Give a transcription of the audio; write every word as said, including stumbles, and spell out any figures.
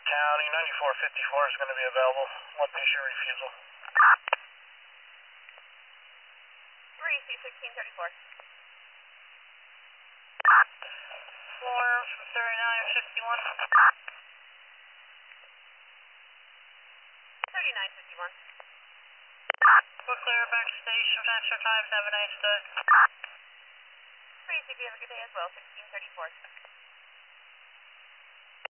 County, ninety-four fifty-four is going to be available. One patient refusal. three C sixteen thirty-four. Form from thirty-nine fifty-one. thirty-nine fifty-one. We're clear back to station. Transfer times. Have a nice day. three C, you have a good day as well. sixteen thirty-four.